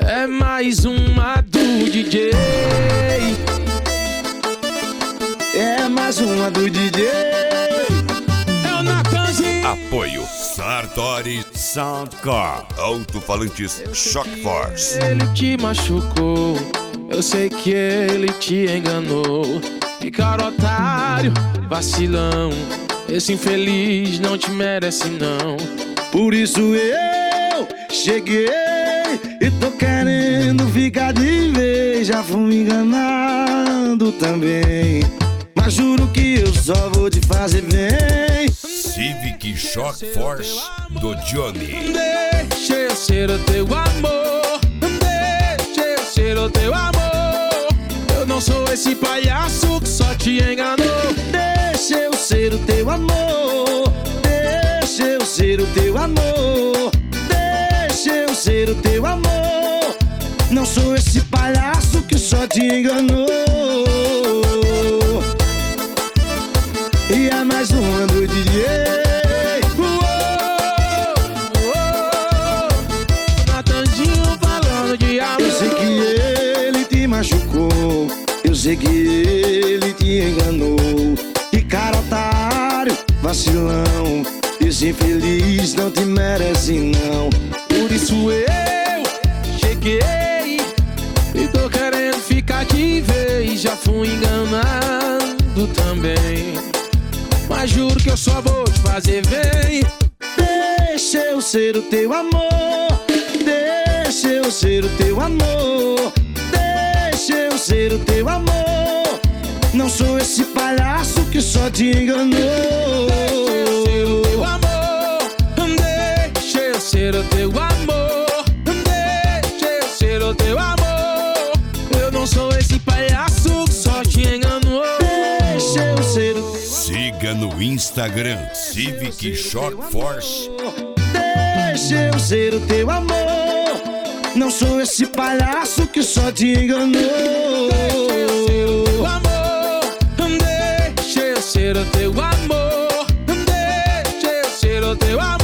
É mais uma do DJ. É mais uma do DJ. É o Natanzinho. Apoio Sartori Soundcore, alto-falantes Shock Force. Ele te machucou, eu sei que ele te enganou. Que cara otário, vacilão, esse infeliz não te merece não. Por isso eu cheguei e tô querendo ficar de vez. Já fui enganado também, mas juro que eu só vou te fazer bem. Civic Shock Force do Johnny. Deixa eu ser o teu amor, deixa eu ser o teu amor. Eu não sou esse palhaço que só te enganou. Deixa eu ser o teu amor, deixa eu ser o teu amor, deixa eu ser o teu amor. Não sou esse palhaço que só te enganou. E é mais uma do DJ. Natanzinho falando de amor. Eu sei que ele te machucou, eu sei que ele te enganou. Que cara otário, vacilão, esse infeliz não te merece não. Por isso eu cheguei e tô querendo ficar de vez. Já fui enganado também, mas juro que eu só vou te fazer bem. Deixa eu ser o teu amor, deixa eu ser o teu amor, deixa eu ser o teu amor. Não sou esse palhaço que só te enganou. Deixa eu ser o teu amor, deixa eu ser o teu amor. Eu não sou esse palhaço que só te enganou. Deixa eu ser o teu. Siga no Instagram Civic Shock Force. Deixa eu ser o teu amor. Não sou esse palhaço que só te enganou. Deixa eu ser o teu amor, deixa eu ser o teu amor.